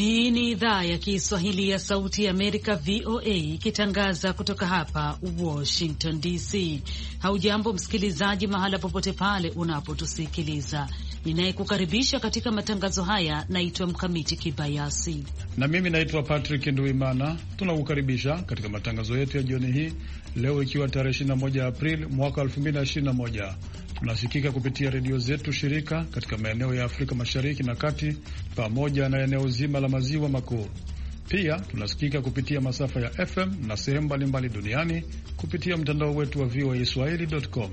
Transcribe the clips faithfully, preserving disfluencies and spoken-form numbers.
Hii ni idhaa ya Kiswahili ya Sauti ya Amerika, V O A, ikitangaza kutoka hapa Washington D C. Haujambo msikilizaji, mahala popote pale unapotusikiliza. Ninayekukaribisha katika matangazo haya naitwa Mkamiti Kibayasi, na mimi naitwa Patrick Nduimana. Tunakukaribisha katika matangazo yetu ya jioni hii leo, ikiwa tarehe ishirini na moja Aprili mwaka elfu mbili na ishirini na moja. Tunasikika kupitia redio zetu shirika katika maeneo ya Afrika Mashariki na Kati pamoja na eneo zima la maziwa makuu. Pia tunasikika kupitia masafa ya F M na sehemu mbalimbali duniani kupitia mtandao wetu wa V O A Swahili dot com.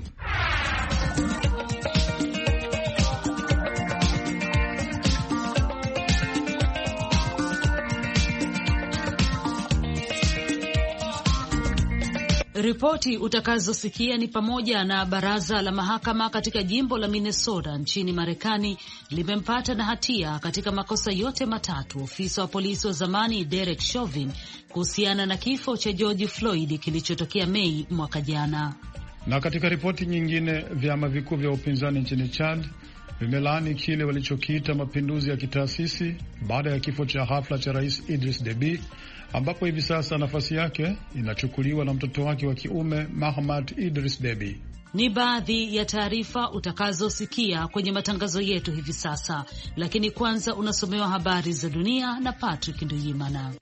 Ripoti utakazosikia ni pamoja na baraza la mahakama katika jimbo la Minnesota nchini Marekani limempata na hatia katika makosa yote matatu ofisa wa polisi wa zamani Derek Chauvin kuhusiana na kifo cha George Floyd kilichotokea Mei mwaka jana. Na katika ripoti nyingine, vyama vikuu vya upinzani nchini Chad vimelaani kile walichokiita mapinduzi ya kitaasisi baada ya kifo cha hafla cha Rais Idris Deby, ambapo hivi sasa nafasi yake inachukuliwa na mtoto wake wa kiume Mahamat Idris Deby. Ni baadhi ya taarifa utakazosikia kwenye matangazo yetu hivi sasa, lakini kwanza unasomewa habari za dunia na Patrick Nduyimana.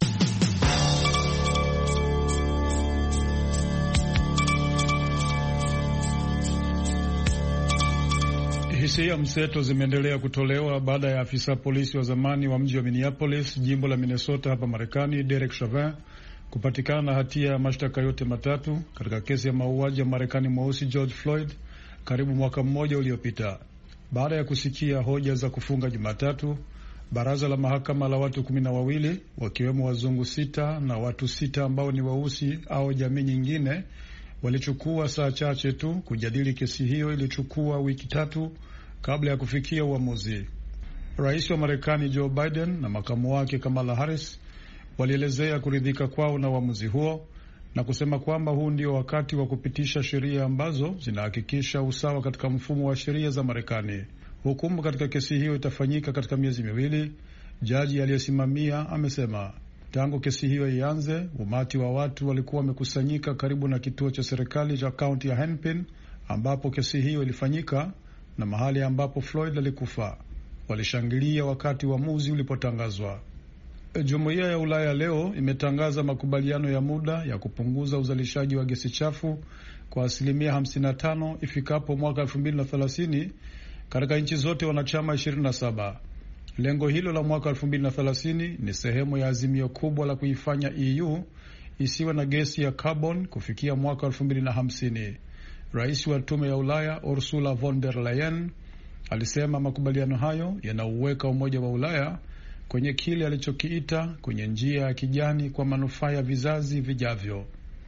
Hisia mseto zimeendelea kutolewa baada ya afisa polisi wa zamani wa mji wa Minneapolis, jimbo la Minnesota hapa Marekani, Derek Chauvin kupatikana na hatia ya mashtaka yote matatu katika kesi ya mauaji ya Marekani mweusi George Floyd karibu mwaka mmoja uliopita. Baada ya kusikia hoja za kufunga Jumatatu, baraza la mahakama la watu kumi na wawili wakiwemo wazungu sita na watu sita ambao ni weusi au jamii nyingine walichukua saa chache tu kujadili kesi hiyo. Ilichukua wiki tatu kabla ya kufikia uamuzi. Rais wa Marekani Joe Biden na makamu wake Kamala Harris walielezea kuridhika kwao na uamuzi huo na kusema kwamba huu ndio wakati wa kupitisha sheria ambazo zinahakikisha usawa katika mfumo wa sheria za Marekani. Hukumu katika kesi hiyo itafanyika katika miezi miwili, jaji aliyesimamia amesema. Tangu kesi hiyo ianze, umati wa watu walikuwa wamekusanyika karibu na kituo cha serikali cha kaunti ya Hennepin ambapo kesi hiyo ilifanyika na mahali ambapo Floyd alikufa. Walishangilia wakati uamuzi ulipotangazwa. Jumuiya ya Ulaya leo imetangaza makubaliano ya muda ya kupunguza uzalishaji wa gesi chafu kwa asilimia hamsini na tano ifikapo mwaka elfu mbili na thelathini katika nchi zote wanachama ishirini na saba. Lengo hilo la mwaka elfu mbili na thelathini ni sehemu ya azimio kubwa la kuifanya E U isiwe na gesi ya carbon kufikia mwaka elfu mbili na hamsini. Rais wa tume ya Ulaya Ursula von der Leyen alisema makubaliano hayo yanauweka Umoja wa Ulaya kwenye kile alichokiita kwenye njia ya kijani kwa manufaa ya vizazi vijavyo.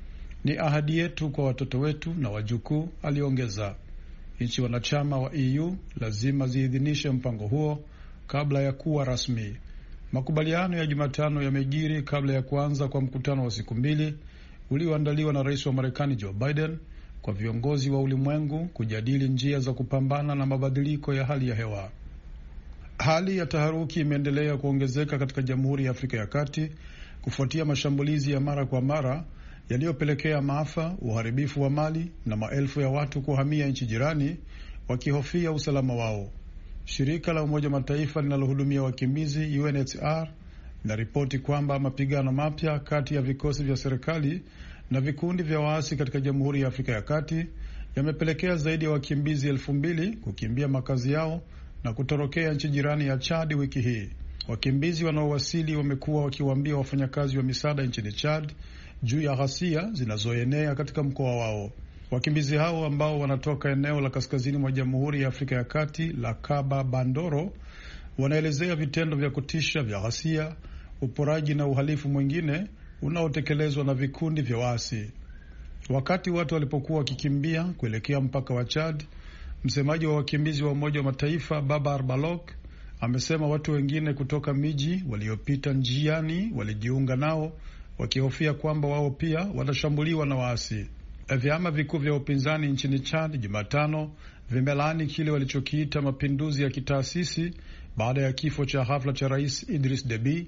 Ni ahadi yetu kwa watoto wetu na wajukuu, aliongeza. Nchi wanachama wa E U lazima ziidhinishe mpango huo kabla ya kuwa rasmi. Makubaliano ya Jumatano yamejiri kabla ya kuanza kwa mkutano wa siku mbili ulioandaliwa na Rais wa Marekani Joe Biden kwa viongozi wa ulimwengu kujadili njia za kupambana na mabadiliko ya hali ya hewa. Hali ya taharuki imeendelea kuongezeka katika Jamhuri ya Afrika ya Kati kufuatia mashambulizi ya mara kwa mara yaliyopelekea maafa, uharibifu wa mali na maelfu ya watu kuhamia nchi jirani wakihofia usalama wao. Shirika la Umoja Mataifa linalohudumia wakimbizi U N H C R linaripoti kwamba mapigano mapya kati ya vikosi vya serikali na vikundi vya waasi katika Jamhuri ya Afrika ya Kati yamepelekea zaidi ya wakimbizi elfu mbili kukimbia makazi yao na kutorokea nchi jirani ya Chad wiki hii. Wakimbizi wanaowasili wamekuwa wakiwaambia wafanyakazi wa misaada nchini Chad juu ya ghasia zinazoenea katika mkoa wao. Wakimbizi hao ambao wanatoka eneo la kaskazini mwa Jamhuri ya Afrika ya Kati la Kaba Bandoro wanaelezea vitendo vya kutisha vya ghasia, uporaji na uhalifu mwingine unaotekelezwa na vikundi vya waasi. Wakati watu walipokuwa wakikimbia kuelekea mpaka wa Chad, msemaji wa wakimbizi wa Umoja wa Mataifa Babar Balok amesema watu wengine kutoka miji waliopita njiani walijiunga nao wakihofia kwamba wao pia watashambuliwa na waasi. Vyama vikuu vya upinzani nchini Chad Jumatano vimelaani kile walichokiita mapinduzi ya kitaasisi baada ya kifo cha hafla cha Rais Idris Deby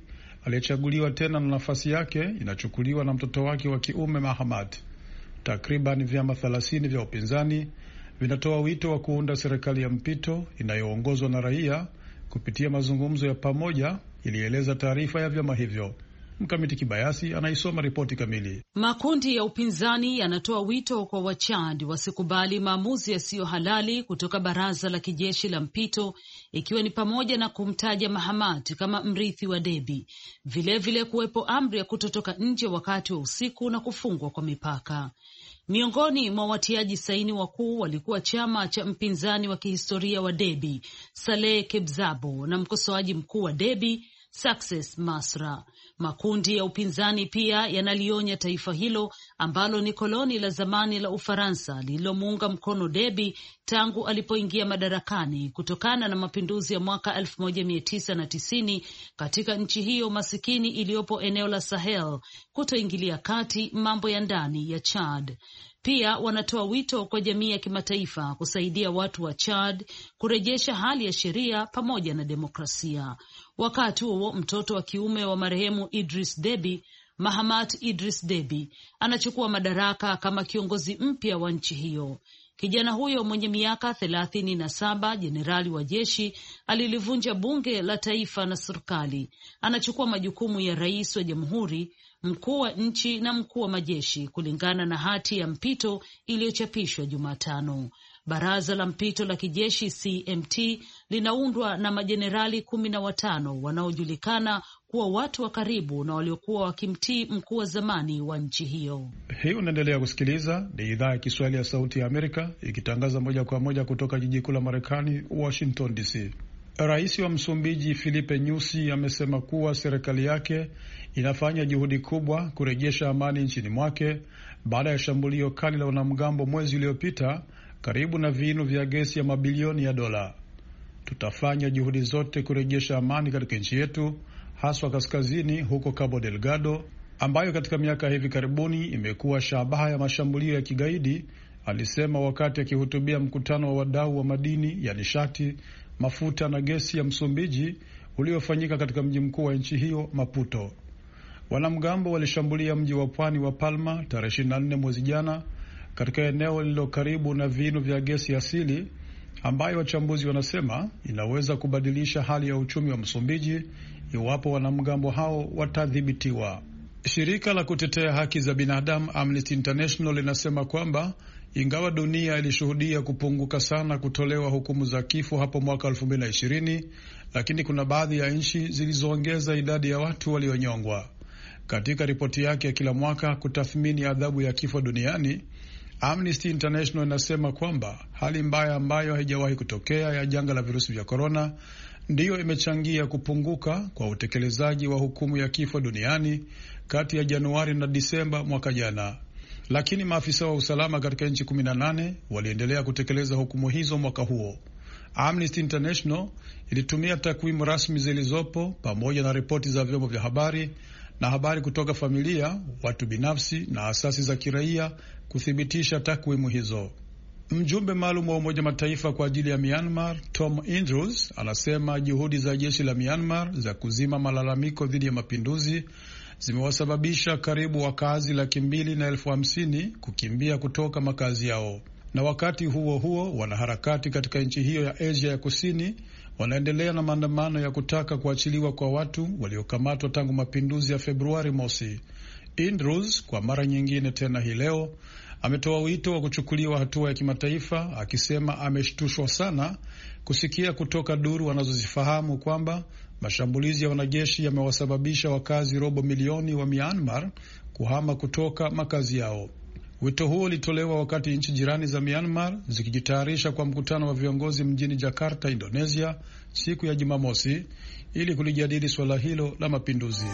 aliyechaguliwa tena na nafasi yake inachukuliwa na mtoto wake wa kiume Mahamat. Takriban vyama thelathini vya upinzani vinatoa wito wa kuunda serikali ya mpito inayoongozwa na raia kupitia mazungumzo ya pamoja, ilieleza taarifa ya vyama hivyo. Mkamiti Kibayasi anaisoma ripoti kamili. Makundi ya upinzani yanatoa wito kwa Wachad wasikubali maamuzi yasiyo halali kutoka baraza la kijeshi la mpito, ikiwa ni pamoja na kumtaja Mahamat kama mrithi wa Deby, vilevile kuwepo amri ya kutotoka nje wakati wa usiku na kufungwa kwa mipaka. Miongoni mwa watiaji saini wakuu walikuwa chama cha mpinzani wa kihistoria wa Deby, Saleh Kebzabo, na mkosoaji mkuu wa Deby, Success Masra. Makundi ya upinzani pia yanalionya taifa hilo ambalo ni koloni la zamani la Ufaransa lililomuunga mkono Deby tangu alipoingia madarakani kutokana na mapinduzi ya mwaka elfu moja mia tisa na tisini katika nchi hiyo masikini iliyopo eneo la Sahel, kutoingilia kati mambo ya ndani ya Chad. Pia wanatoa wito kwa jamii ya kimataifa kusaidia watu wa Chad kurejesha hali ya sheria pamoja na demokrasia. Wakati huo mtoto wa kiume wa marehemu Idris Deby, Mahamat Idris Deby, anachukua madaraka kama kiongozi mpya wa nchi hiyo. Kijana huyo mwenye miaka thelathini na saba, jenerali wa jeshi, alilivunja bunge la taifa na serikali. Anachukua majukumu ya rais wa jamhuri, mkuu wa nchi na mkuu wa majeshi, kulingana na hati ya mpito iliyochapishwa Jumatano. Baraza la mpito la kijeshi C M T linaundwa na majenerali kumi na watano wanaojulikana kuwa watu wa karibu na waliokuwa wakimtii mkuu wa zamani wa nchi hiyo. Hii unaendelea kusikiliza, ni idhaa ya Kiswahili ya Sauti ya Amerika ikitangaza moja kwa moja kutoka jiji kuu la Marekani, Washington D C. Rais wa Msumbiji Filipe Nyusi amesema kuwa serikali yake inafanya juhudi kubwa kurejesha amani nchini mwake baada ya shambulio kali la wanamgambo mwezi uliopita karibu na vinu vya gesi ya mabilioni ya dola. Tutafanya juhudi zote kurejesha amani katika nchi yetu, haswa kaskazini huko Cabo Delgado, ambayo katika miaka hivi karibuni imekuwa shabaha ya mashambulio ya kigaidi, alisema wakati akihutubia mkutano wa wadau wa madini ya nishati, mafuta na gesi ya Msumbiji uliofanyika katika mji mkuu wa nchi hiyo, Maputo. Wanamgambo walishambulia mji wa pwani wa Palma tarehe ishirini na nne mwezi jana katika eneo lililo karibu na vinu vya gesi asili, ambayo wachambuzi wanasema inaweza kubadilisha hali ya uchumi wa Msumbiji iwapo wanamgambo hao watadhibitiwa. Shirika la kutetea haki za binadamu Amnesty International linasema kwamba ingawa dunia ilishuhudia kupunguka sana kutolewa hukumu za kifo hapo mwaka elfu mbili na ishirini, lakini kuna baadhi ya nchi zilizoongeza idadi ya watu walionyongwa. Katika ripoti yake ya kila mwaka kutathmini adhabu ya kifo duniani, Amnesty International inasema kwamba hali mbaya ambayo haijawahi kutokea ya janga la virusi vya korona ndiyo imechangia kupunguka kwa utekelezaji wa hukumu ya kifo duniani kati ya Januari na Disemba mwaka jana. Lakini maafisa wa usalama katika nchi kumi na nane waliendelea kutekeleza hukumu hizo mwaka huo. Amnesty International ilitumia takwimu rasmi zilizopo pamoja na ripoti za vyombo vya habari na habari kutoka familia, watu binafsi na asasi za kiraia kuthibitisha takwimu hizo. Mjumbe maalum wa Umoja Mataifa kwa ajili ya Myanmar, Tom Andrews, anasema juhudi za jeshi la Myanmar za kuzima malalamiko dhidi ya mapinduzi zimewasababisha karibu wakazi laki mbili na elfu hamsini kukimbia kutoka makazi yao. Na wakati huo huo, wanaharakati katika nchi hiyo ya Asia ya Kusini wanaendelea na maandamano ya kutaka kuachiliwa kwa watu waliokamatwa tangu mapinduzi ya Februari mosi. Andrews kwa mara nyingine tena hii leo ametoa wito wa kuchukuliwa hatua ya kimataifa, akisema ameshtushwa sana kusikia kutoka duru wanazozifahamu kwamba mashambulizi ya wanajeshi yamewasababisha wakazi robo milioni wa Myanmar kuhama kutoka makazi yao. Wito huo ulitolewa wakati nchi jirani za Myanmar zikijitayarisha kwa mkutano wa viongozi mjini Jakarta, Indonesia, siku ya Jumamosi ili kulijadili swala hilo la mapinduzi.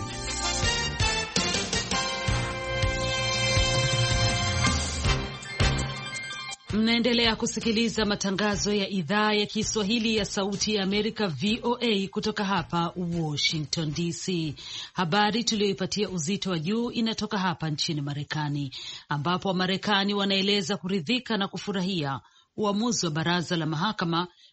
Mnaendelea kusikiliza matangazo ya idhaa ya Kiswahili ya Sauti ya Amerika, V O A, kutoka hapa Washington D C. Habari tuliyoipatia uzito wa juu inatoka hapa nchini Marekani, ambapo Wamarekani wanaeleza kuridhika na kufurahia uamuzi wa baraza la mahakama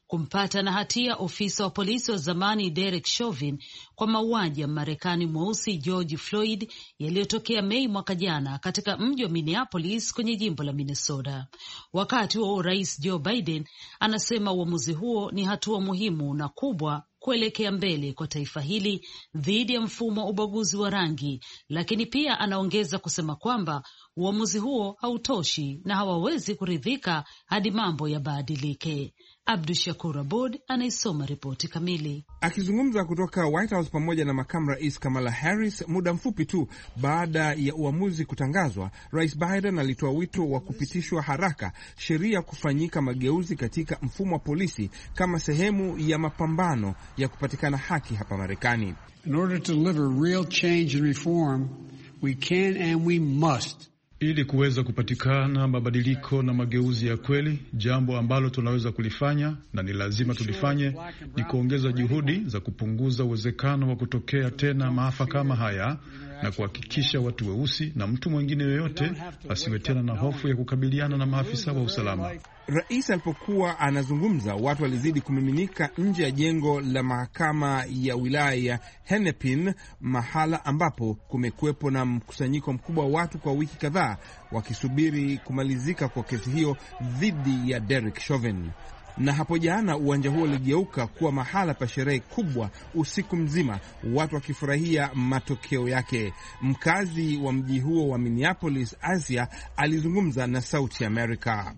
kumpata na hatia ofisa wa polisi wa zamani Derek Chauvin kwa mauaji ya Marekani mweusi George Floyd yaliyotokea Mei mwaka jana katika mji wa Minneapolis kwenye jimbo la Minnesota. Wakati huo Rais Joe Biden anasema uamuzi huo ni hatua muhimu na kubwa kuelekea mbele kwa taifa hili dhidi ya mfumo wa ubaguzi wa rangi, lakini pia anaongeza kusema kwamba uamuzi huo hautoshi na hawawezi kuridhika hadi mambo yabadilike. Abdu Shakur Abud anaisoma ripoti kamili. Akizungumza kutoka White House pamoja na makamu rais Kamala Harris muda mfupi tu baada ya uamuzi kutangazwa, Rais Biden alitoa wito wa kupitishwa haraka sheria kufanyika mageuzi katika mfumo wa polisi kama sehemu ya mapambano ya kupatikana haki hapa Marekani. In order to deliver real change and reform, we can and we must Ili kuweza kupatikana mabadiliko na mageuzi ya kweli, jambo ambalo tunaweza kulifanya na ni lazima tulifanye ni kuongeza juhudi za kupunguza uwezekano wa kutokea tena maafa kama haya na kuhakikisha watu weusi na mtu mwingine yoyote asiwe tena na hofu ya kukabiliana na maafisa wa usalama. Rais alipokuwa anazungumza, watu walizidi kumiminika nje ya jengo la mahakama ya wilaya ya Hennepin, mahala ambapo kumekuwepo na mkusanyiko mkubwa wa watu kwa wiki kadhaa wakisubiri kumalizika kwa kesi hiyo dhidi ya Derek Chauvin. Na hapo jana uwanja huo uligeuka kuwa mahala pa sherehe kubwa usiku mzima, watu wakifurahia matokeo yake. Mkazi wa mji huo wa Minneapolis, Asia, alizungumza na Sauti America.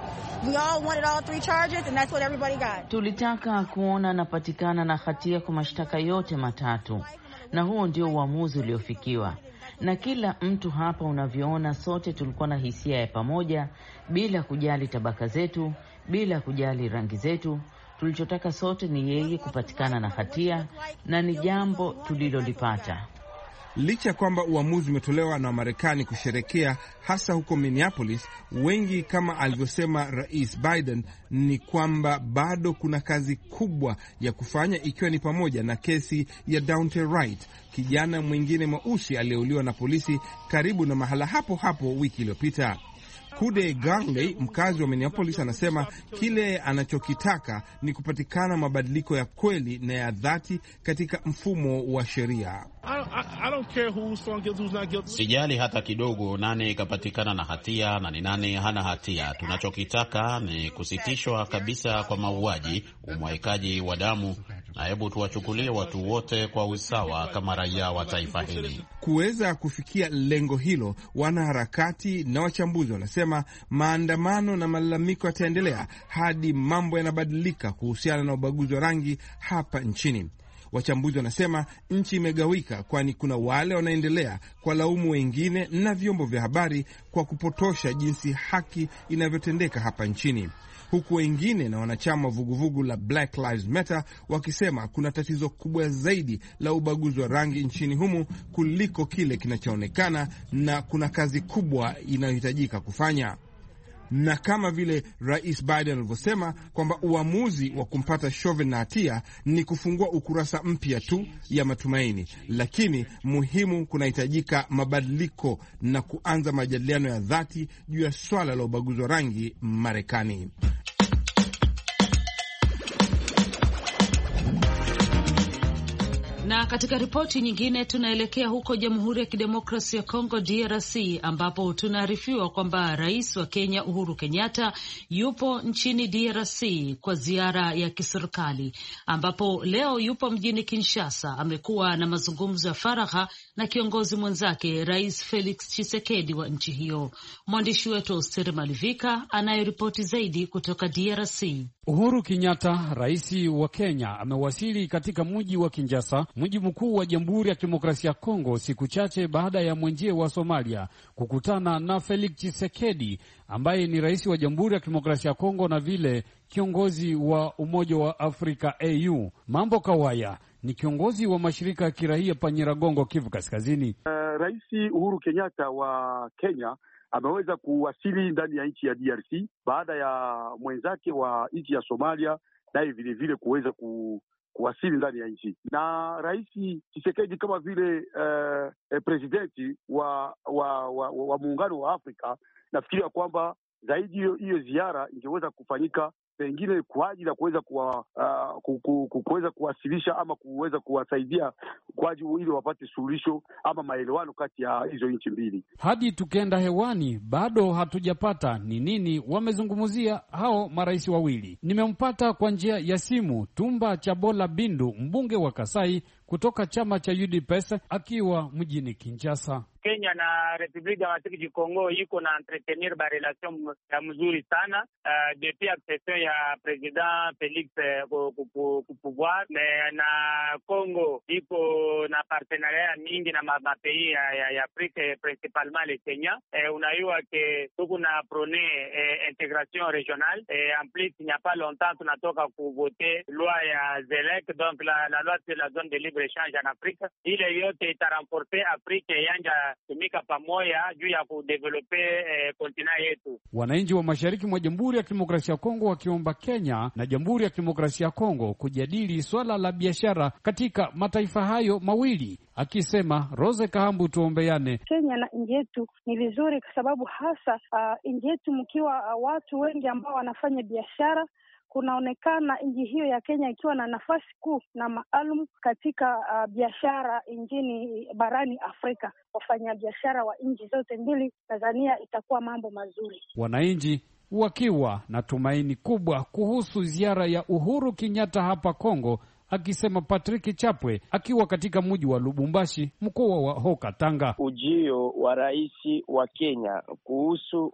We all wanted all three charges and that's what everybody got. Tulitaka kuona anapatikana na hatia kwa mashtaka yote matatu, na huo ndio uamuzi uliofikiwa. Na kila mtu hapa unavyoona, sote tulikuwa na hisia ya pamoja bila kujali tabaka zetu, bila kujali rangi zetu. Tulichotaka sote ni yeye kupatikana na hatia, na ni jambo tulilolipata. Licha ya kwamba uamuzi umetolewa na Marekani kusherekea hasa huko Minneapolis, wengi kama alivyosema Rais Biden ni kwamba bado kuna kazi kubwa ya kufanya, ikiwa ni pamoja na kesi ya Daunte Wright, kijana mwingine mweusi aliyeuliwa na polisi karibu na mahala hapo hapo wiki iliyopita. Kude Garley, mkazi wa Minneapolis, anasema kile anachokitaka ni kupatikana mabadiliko ya kweli na ya dhati katika mfumo wa sheria. Sijali hata kidogo nani ikapatikana na hatia na ni nani hana hatia. Tunachokitaka ni kusitishwa kabisa kwa mauaji, umwaikaji wa damu, na hebu tuwachukulie watu wote kwa usawa kama raia wa taifa hili. Kuweza kufikia lengo hilo, wanaharakati na wachambuzi wanasema maandamano na malalamiko yataendelea hadi mambo yanabadilika kuhusiana na ubaguzi wa rangi hapa nchini. Wachambuzi wanasema nchi imegawika, kwani kuna wale wanaendelea kwa laumu wengine na vyombo vya habari kwa kupotosha jinsi haki inavyotendeka hapa nchini, huku wengine na wanachama wa vuguvugu la Black Lives Matter wakisema kuna tatizo kubwa zaidi la ubaguzi wa rangi nchini humu kuliko kile kinachoonekana, na kuna kazi kubwa inayohitajika kufanya. Na kama vile Rais Biden alivyosema kwamba uamuzi wa kumpata Chauvin na hatia ni kufungua ukurasa mpya tu ya matumaini, lakini muhimu, kunahitajika mabadiliko na kuanza majadiliano ya dhati juu ya swala la ubaguzi wa rangi Marekani. Na katika ripoti nyingine tunaelekea huko Jamhuri ya Kidemokrasia ya Kongo D R C, ambapo tunaarifiwa kwamba Rais wa Kenya Uhuru Kenyatta yupo nchini D R C kwa ziara ya kiserikali, ambapo leo yupo mjini Kinshasa. Amekuwa na mazungumzo ya faragha na kiongozi mwenzake Rais Felix Tshisekedi wa nchi hiyo. Mwandishi wetu Oster Malivika anayeripoti zaidi kutoka D R C. Uhuru Kenyatta, rais wa Kenya, amewasili katika mji wa Kinshasa, mji mkuu wa Jamhuri ya Kidemokrasia ya Kongo, siku chache baada ya mwenzie wa Somalia kukutana na Felix Tshisekedi ambaye ni rais wa Jamhuri ya Kidemokrasia ya Kongo na vile kiongozi wa Umoja wa Afrika A U. Mambo Kawaya ni kiongozi wa mashirika ya kiraia pa Nyiragongo, Kivu Kaskazini. Uh, Rais Uhuru Kenyatta wa Kenya ameweza kuwasili ndani ya nchi ya D R C baada ya mwenzake wa nchi ya Somalia naye vile vile kuweza ku, kuwasili ndani ya nchi. Na Rais Tshisekedi kama vile uh, eh, presidenti wa wa, wa, wa muungano wa Afrika, nafikiria kwamba zaidi hiyo hiyo ziara ingeweza kufanyika pengine kwa ajili ya kuweza kuwa, uh, kuweza kuwasilisha ama kuweza kuwasaidia kwa ajili ili wapate suluhisho ama maelewano kati ya hizo nchi mbili. Hadi tukenda hewani bado hatujapata ni nini wamezungumzia hao marais wawili. Nimempata kwa njia ya simu Tumba Chabola Bindu, mbunge wa Kasai kutoka chama cha U D P S akiwa mjini Kinshasa. Kenya na Republique Democratique du Congo iko na entretenir ba relation ya mzuri sana uh, depuis accession ya president Felix ku pouvoir, na Congo iko na partenariat mingi na mapapays ya, ya, ya Afrique principalement le Kenya. Eh, unayua ke tuko na prone eh, intégration régionale eh, en plus il n'y a pas longtemps tunatoka kuvoter loi ya Zelek, donc la, la loi sur la zone de libre échange en Afrique. Ile yote itaramporte Afrique yanja tumika pamoja juu ya kudevelope eh, kontina yetu. Wananchi wa mashariki mwa Jamhuri ya Kidemokrasia ya Kongo wakiomba Kenya na Jamhuri ya Kidemokrasia ya Kongo kujadili swala la biashara katika mataifa hayo mawili, akisema Rose Kahambu, tuombeane. Kenya na nchi yetu ni vizuri kwa sababu hasa uh, nchi yetu mkiwa uh, watu wengi ambao wanafanya biashara, kunaonekana nchi hiyo ya Kenya ikiwa na nafasi kuu na maalum katika uh, biashara nchini barani Afrika. Wafanya biashara wa nchi zote mbili, Tanzania itakuwa mambo mazuri. Wananchi wakiwa na tumaini kubwa kuhusu ziara ya Uhuru Kenyatta hapa Kongo, akisema Patrick Chapwe akiwa katika mji wa Lubumbashi, mkoa wa Haut-Katanga. Ujio wa rais wa Kenya kuhusu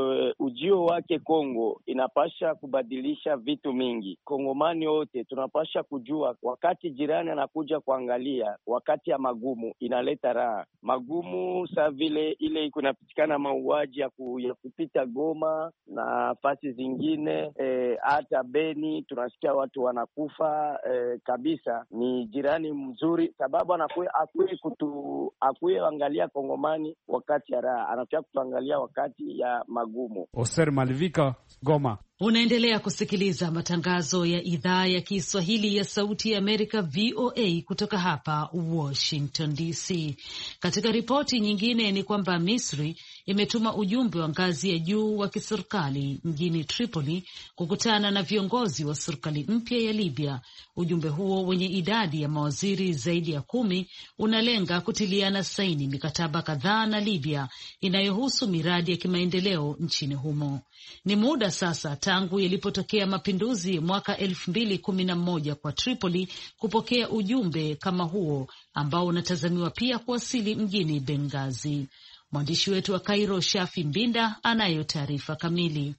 ujio wake Kongo inapasha kubadilisha vitu mingi. Kongomani wote tunapasha kujua wakati jirani anakuja kuangalia, wakati ya magumu inaleta raha. Magumu saa vile ile iko inapitikana mauaji ya, ku, ya kupita Goma na nafasi zingine hata e, Beni tunasikia watu wanakufa e, kabisa. Ni jirani mzuri sababu anakuye akuye kutu akuye angalia Kongomani wakati ya raha, anafia kutuangalia wakati ya magumu. Oser Malivika, Goma. Unaendelea kusikiliza matangazo ya idhaa ya Kiswahili ya Sauti ya Amerika V O A kutoka hapa Washington D C. Katika ripoti nyingine ni kwamba Misri imetuma ujumbe wa ngazi ya juu wa kiserikali mjini Tripoli kukutana na viongozi wa serikali mpya ya Libya. Ujumbe huo wenye idadi ya mawaziri zaidi ya kumi unalenga kutiliana saini mikataba kadhaa na Libya inayohusu miradi ya kimaendeleo nchini humo. Ni muda sasa tangu yalipotokea mapinduzi mwaka elfu mbili kumi na moja kwa Tripoli kupokea ujumbe kama huo ambao unatazamiwa pia kuwasili mjini Benghazi. Mwandishi wetu wa Cairo, Shafi Mbinda, anayo taarifa kamili.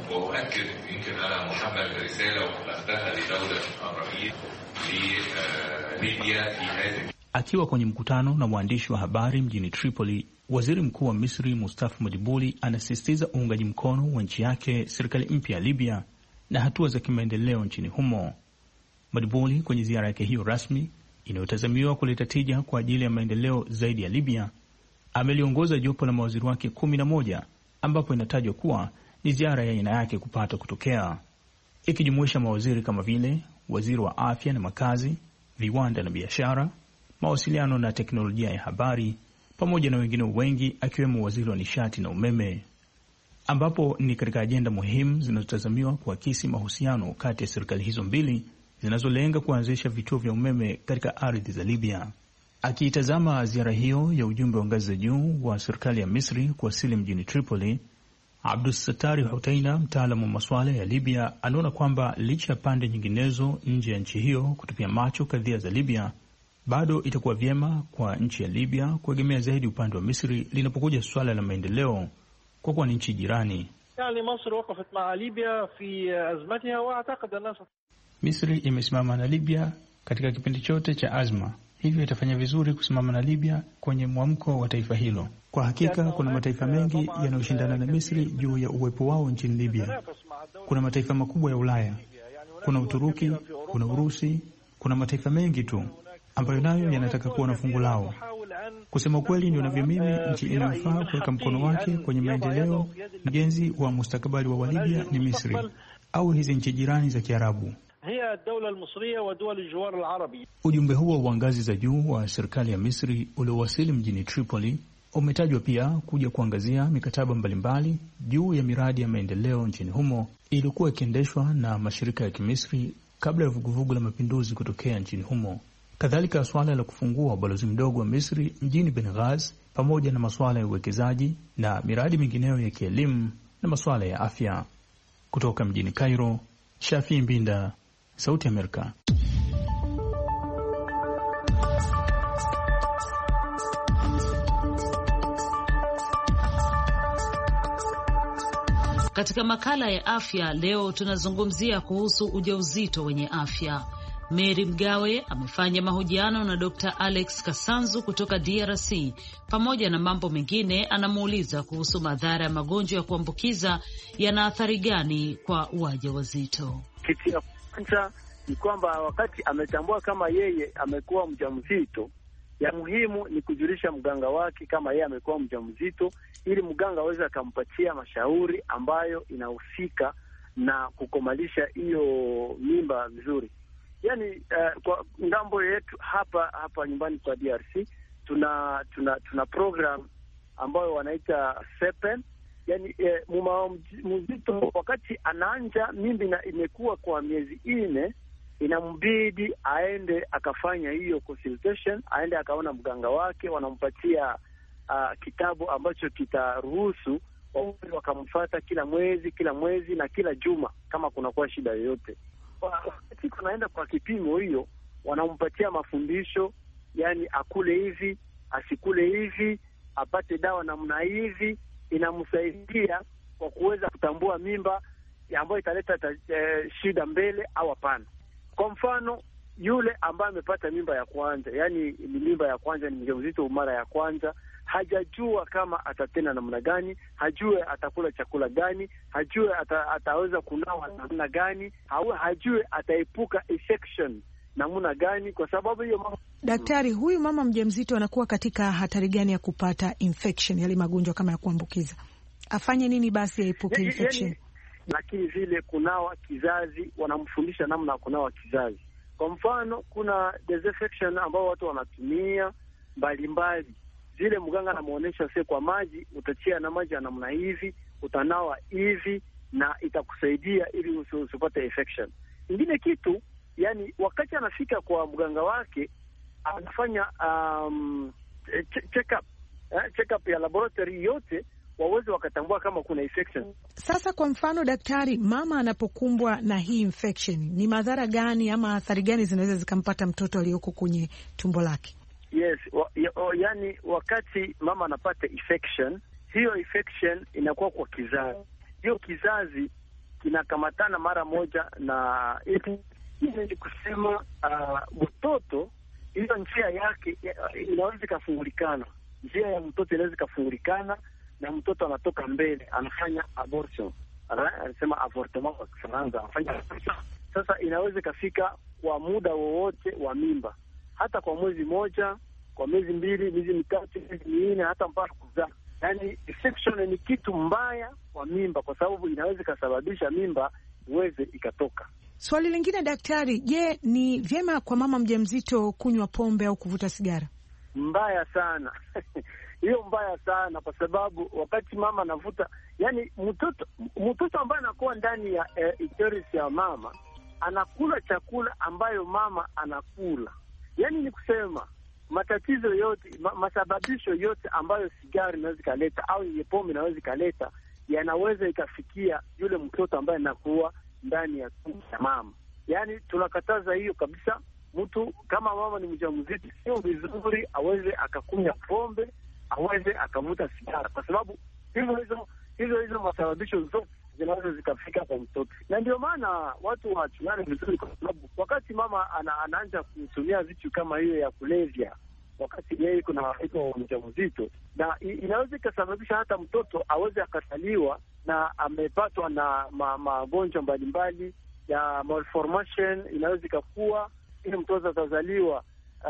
Akiwa kwenye mkutano na waandishi wa habari mjini Tripoli, Waziri Mkuu wa Misri Mustafa Madibuli anasisitiza uungaji mkono wa nchi yake serikali mpya ya Libya na hatua za kimaendeleo nchini humo. Madibuli kwenye ziara yake hiyo rasmi inayotazamiwa kuleta tija kwa ajili ya maendeleo zaidi ya Libya ameliongoza jopo la mawaziri wake kumi na moja ambapo inatajwa kuwa ni ziara ya aina yake kupata kutokea, ikijumuisha mawaziri kama vile waziri wa afya na makazi, viwanda na biashara, mawasiliano na teknolojia ya habari, pamoja na wengine wengi akiwemo waziri wa nishati na umeme, ambapo ni katika ajenda muhimu zinazotazamiwa kuakisi mahusiano kati ya serikali hizo mbili zinazolenga kuanzisha vituo vya umeme katika ardhi za Libya. Akiitazama ziara hiyo ya ujumbe wa ngazi za juu wa serikali ya Misri kuwasili mjini Tripoli, Abdus Satari Hutaina, mtaalamu wa masuala ya Libya, anaona kwamba licha ya pande nyinginezo nje ya nchi hiyo kutupia macho kadhia za Libya, bado itakuwa vyema kwa nchi ya Libya kuegemea zaidi upande wa Misri linapokuja swala la maendeleo, kwa kuwa ni nchi jirani. Misri imesimama na Libya katika kipindi chote cha azma, hivyo itafanya vizuri kusimama na Libya kwenye mwamko wa taifa hilo. Kwa hakika kuna mataifa mengi yanayoshindana na Misri juu ya uwepo wao nchini Libya. Kuna mataifa makubwa ya Ulaya, kuna Uturuki, kuna Urusi, kuna mataifa mengi tu ambayo nayo yanataka kuwa na fungu lao. Kusema kweli, ndio navyo mimi, nchi inayofaa kuweka mkono wake kwenye maendeleo mjenzi wa mustakabali wa Libya ni Misri au hizi nchi jirani za Kiarabu. Ujumbe huo wa ngazi za juu wa serikali ya Misri uliowasili mjini Tripoli Umetajwa pia kuja kuangazia mikataba mbalimbali juu ya miradi ya maendeleo nchini humo iliyokuwa ikiendeshwa na mashirika ya Kimisri kabla ya vuguvugu la mapinduzi kutokea nchini humo. Kadhalika suala la kufungua ubalozi mdogo wa Misri mjini Benghazi, pamoja na masuala ya uwekezaji na miradi mingineyo ya kielimu na masuala ya afya. Kutoka mjini Cairo, Shafi Mbinda, Sauti ya Amerika. Katika makala ya afya leo tunazungumzia kuhusu ujauzito wenye afya. Mary Mgawe amefanya mahojiano na Doctor Alex Kasanzu kutoka D R C. Pamoja na mambo mengine, anamuuliza kuhusu madhara ya magonjwa ya kuambukiza yana athari gani kwa wajawazito. Kitu ya kwanza ni kwamba wakati ametambua kama yeye amekuwa mjamzito, ya muhimu ni kujulisha mganga wake kama yeye amekuwa mjamzito, ili mganga aweze akampatia mashauri ambayo inahusika na kukomalisha hiyo mimba vizuri. Yani uh, kwa ngambo yetu hapa hapa nyumbani kwa D R C tuna tuna tuna program ambayo wanaita Sepen. Yani eh, mama mzito wakati anaanja mimbi na imekuwa kwa miezi nne, inambidi aende akafanya hiyo consultation, aende akaona mganga wake, wanampatia uh, kitabu ambacho kitaruhusu wakamfuata kila mwezi kila mwezi na kila juma kama kunakuwa shida yoyote. Wakati kunaenda kwa kipimo hiyo, wanampatia mafundisho, yani akule hivi, asikule hivi, apate dawa namna hivi, inamsaidia kwa kuweza kutambua mimba ambayo italeta ta, eh, shida mbele au hapana. Kwa mfano, yule ambaye amepata mimba ya kwanza, yani ni mimba ya kwanza, ni mjamzito mara ya kwanza, hajajua kama atatenda namna gani, hajue atakula chakula gani, hajue ata, ataweza kunawa namna gani, hajue ataepuka infection namna gani, kwa sababu hiyo mama... Daktari, huyu mama mjamzito anakuwa katika hatari gani ya kupata infection, yale magonjwa kama ya kuambukiza? Afanye nini basi aepuke infection? Yani, lakini vile kunawa kizazi, wanamfundisha namna ya kunawa kizazi. Kwa mfano, kuna disinfection ambao watu wanatumia mbalimbali. Zile mganga anamuonesha sasa, kwa maji utachia na maji ya namna hivi, utanawa hivi, na itakusaidia ili usipate infection. Ingine kitu, yani wakati anafika kwa mganga wake anafanya um, check up eh, check up ya laboratory yote, waweze wakatambua kama kuna infection. Sasa kwa mfano daktari, mama anapokumbwa na hii infection, ni madhara gani ama athari gani zinaweza zikampata mtoto aliyoko kwenye tumbo lake? Yes, wa, ya, o, yani wakati mama anapata infection, hiyo infection inakuwa kwa kizazi. Hiyo kizazi kinakamatana mara moja na ili ni kusema mtoto, uh, hiyo njia yake inaweza ikafungulikana. Njia ya mtoto inaweza ikafungulikana na mtoto anatoka mbele, anafanya abortion. Anasema avortement kwa Kifaransa, anafanya. Sasa inaweza ikafika kwa muda wowote wa mimba, hata kwa mwezi moja, kwa miezi mbili, miezi mitatu, miezi minne, hata mpaka kuzaa. Yani infection ni kitu mbaya kwa mimba, kwa sababu inaweza ikasababisha mimba iweze ikatoka. Swali lingine daktari, je, ni vyema kwa mama mjamzito kunywa pombe au kuvuta sigara? Mbaya sana. Hiyo mbaya sana, kwa sababu wakati mama anavuta, yani mtoto mtoto ambaye anakuwa ndani ya eh, uterus ya mama anakula chakula ambayo mama anakula. Yani ni kusema matatizo yote, ma, masababisho yote ambayo sigara inaweza kaleta au yenye pombe inaweza kaleta, yanaweza ikafikia yule mtoto ambaye anakuwa ndani ya tumbo ya mama. Yani tunakataza hiyo kabisa. Mtu kama mama ni mjamzito, sio vizuri aweze akakunywa pombe, aweze akavuta sigara, kwa sababu hizo hizo hizo hizo masababisho zote zinaweza zikafika kwa mtoto. Na ndio maana watu wachungane vizuri, kwa sababu wakati mama ana, anaanza kutumia vitu kama hiyo ya kulevya, wakati yeye kuna iko mjamzito, na inaweza ikasababisha hata mtoto aweze akataliwa na amepatwa na magonjwa ma, mbalimbali ya malformation. Inaweza ikakuwa ili mtoto atazaliwa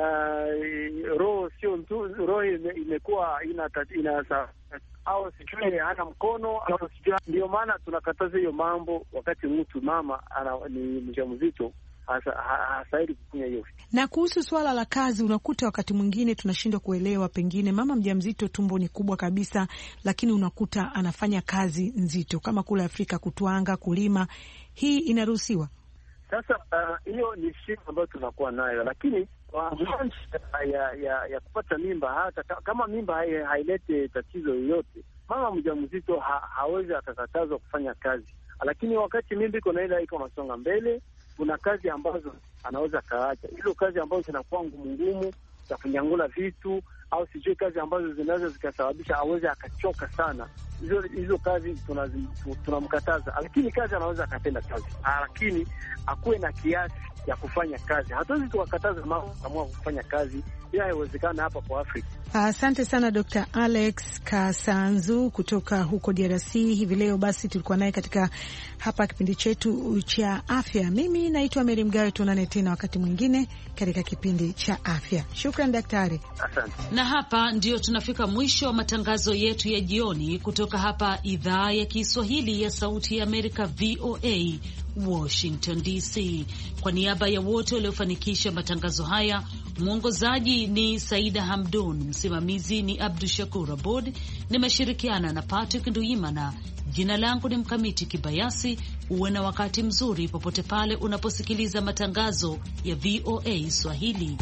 uh, roho sio nzuri, roho imekuwa ina, ina au sijui hana mkono au sijui. Ndio maana tunakataza hiyo mambo wakati mtu mama ana, ni mjamzito, hastahili kukunywa hiyo. Na kuhusu swala la kazi, unakuta wakati mwingine tunashindwa kuelewa, pengine mama mjamzito tumbo ni kubwa kabisa, lakini unakuta anafanya kazi nzito kama kule Afrika, kutwanga, kulima. Hii inaruhusiwa? Sasa hiyo uh, ni shida ambayo tunakuwa nayo, lakini uh, ya, ya, ya kupata mimba, hata kama mimba hailete tatizo yoyote, mama mjamzito ha, hawezi akakatazwa kufanya kazi. Lakini wakati mimba iko naenda iko nasonga mbele, kuna kazi ambazo anaweza kaacha. Hizo kazi ambazo zinakuwa ngumu ngumu za kunyangula vitu au sijui kazi ambazo zinaweza zikasababisha aweze akachoka sana, hizo hizo kazi tunamkataza. Lakini kazi anaweza akatenda kazi, lakini akuwe na kiasi ya kufanya kazi. Hatuwezi tukakataza mama kama kufanya kazi, ila haiwezekana hapa kwa Afrika. Asante sana Doctor Alex Kasanzu kutoka huko D R C. Hivi leo basi tulikuwa naye katika hapa kipindi chetu cha afya. Mimi naitwa Mary Mgawe, tuonane tena wakati mwingine katika kipindi cha afya. Shukran daktari. Asante. Na hapa ndio tunafika mwisho wa matangazo yetu ya jioni kutoka hapa idhaa ya Kiswahili ya Sauti ya Amerika, V O A Washington D C. Kwa niaba ya wote waliofanikisha matangazo haya, mwongozaji ni Saida Hamdun, msimamizi ni Abdu Shakur Abod, nimeshirikiana na Patrick Nduimana. Jina langu ni Mkamiti Kibayasi. Uwe na wakati mzuri popote pale unaposikiliza matangazo ya V O A Swahili.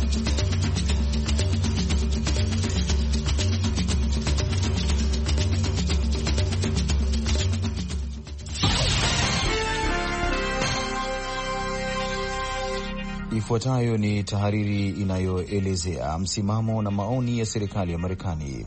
Ifuatayo ni tahariri inayoelezea msimamo na maoni ya serikali ya Marekani.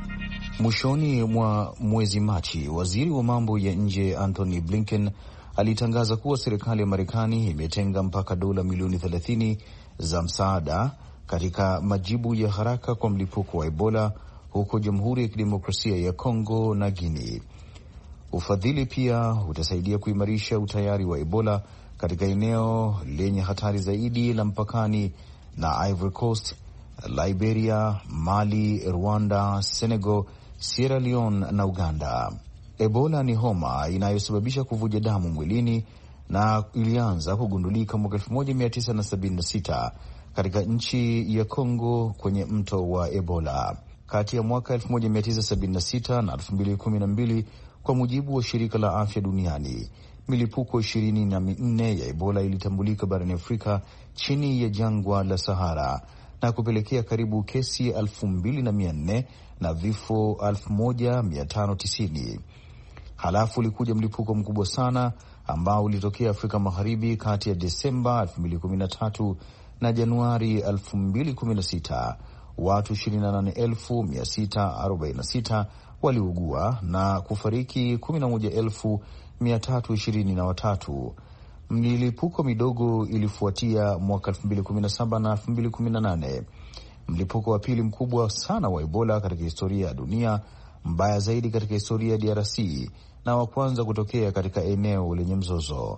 Mwishoni mwa mwezi Machi, waziri wa mambo ya nje Anthony Blinken alitangaza kuwa serikali ya Marekani imetenga mpaka dola milioni thelathini za msaada katika majibu ya haraka kwa mlipuko wa Ebola huko Jamhuri ya Kidemokrasia ya Kongo na Guinea. Ufadhili pia utasaidia kuimarisha utayari wa Ebola katika eneo lenye hatari zaidi la mpakani na Ivory Coast, Liberia, Mali, Rwanda, Senegal, Sierra Leone na Uganda. Ebola ni homa inayosababisha kuvuja damu mwilini na ilianza kugundulika mwaka elfu moja mia tisa na sabini na sita katika nchi ya Kongo kwenye mto wa Ebola. Kati ya mwaka elfu moja mia tisa sabini na sita na elfu mbili kumi na mbili, kwa mujibu wa shirika la afya duniani, milipuko ishirini na minne ya Ebola ilitambulika barani Afrika chini ya jangwa la Sahara na kupelekea karibu kesi elfu mbili na mia nne na vifo elfu moja mia tano tisini. Halafu ulikuja mlipuko mkubwa sana ambao ulitokea Afrika Magharibi kati ya Desemba elfu mbili kumi na tatu na Januari elfu mbili kumi na sita. Watu ishirini na nane elfu mia sita arobaini na sita waliugua na kufariki kumi na moja elfu mia tatu ishirini na watatu. Milipuko midogo ilifuatia mwaka elfu mbili kumi na saba na elfu mbili kumi na nane. Mlipuko wa pili mkubwa sana wa Ebola katika historia ya dunia, mbaya zaidi katika historia ya D R C na wa kwanza kutokea katika eneo lenye mzozo.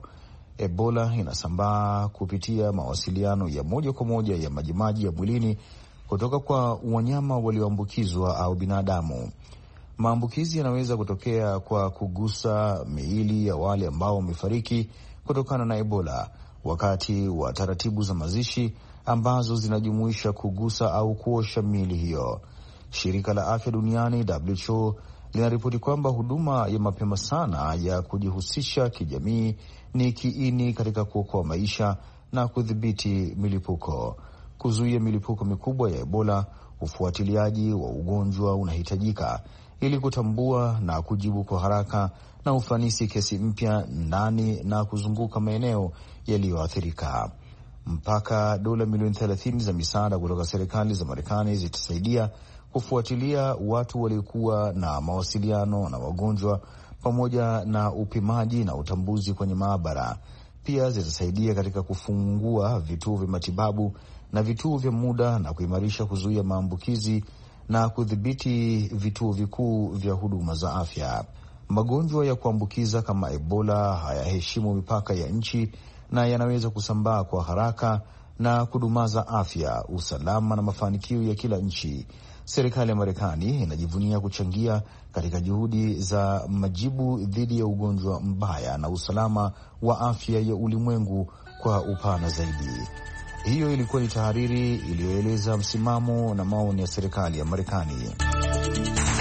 Ebola inasambaa kupitia mawasiliano ya moja kwa moja ya majimaji ya mwilini kutoka kwa wanyama walioambukizwa au binadamu. Maambukizi yanaweza kutokea kwa kugusa miili ya wale ambao wamefariki kutokana na Ebola wakati wa taratibu za mazishi ambazo zinajumuisha kugusa au kuosha miili hiyo. Shirika la Afya Duniani W H O linaripoti kwamba huduma ya mapema sana ya kujihusisha kijamii ni kiini katika kuokoa maisha na kudhibiti milipuko. Kuzuia milipuko mikubwa ya Ebola, ufuatiliaji wa ugonjwa unahitajika ili kutambua na kujibu kwa haraka na ufanisi kesi mpya ndani na kuzunguka maeneo yaliyoathirika. Mpaka dola milioni thelathini za misaada kutoka serikali za Marekani zitasaidia kufuatilia watu waliokuwa na mawasiliano na wagonjwa pamoja na upimaji na utambuzi kwenye maabara. Pia zitasaidia katika kufungua vituo vya matibabu na vituo vya muda na kuimarisha kuzuia maambukizi na kudhibiti vituo vikuu vya huduma za afya. Magonjwa ya kuambukiza kama Ebola hayaheshimu mipaka ya nchi na yanaweza kusambaa kwa haraka na kudumaza afya, usalama na mafanikio ya kila nchi. serikali ya Marekani inajivunia kuchangia katika juhudi za majibu dhidi ya ugonjwa mbaya na usalama wa afya ya ulimwengu kwa upana zaidi. Hiyo ilikuwa ni tahariri iliyoeleza msimamo na maoni ya serikali ya Marekani.